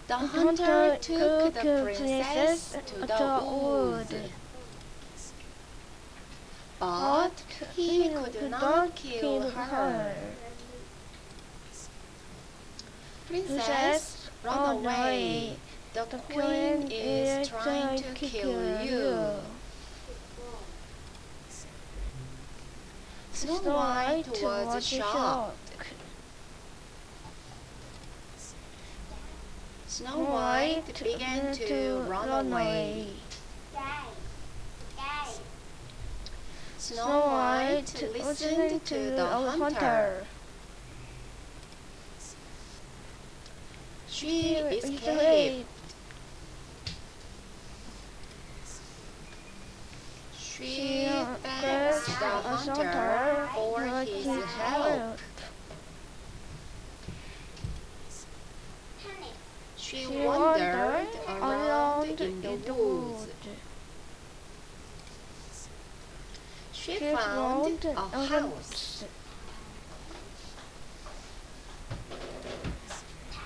The hunter took the princess to the woods, but he could not kill her. Princess, run away. The queen is trying to kill you. Snow White was shocked. Snow White began to run away. Snow White listened to the hunter. She escaped. She thanked the hunter for his help. She wandered around in the woods. She found a house.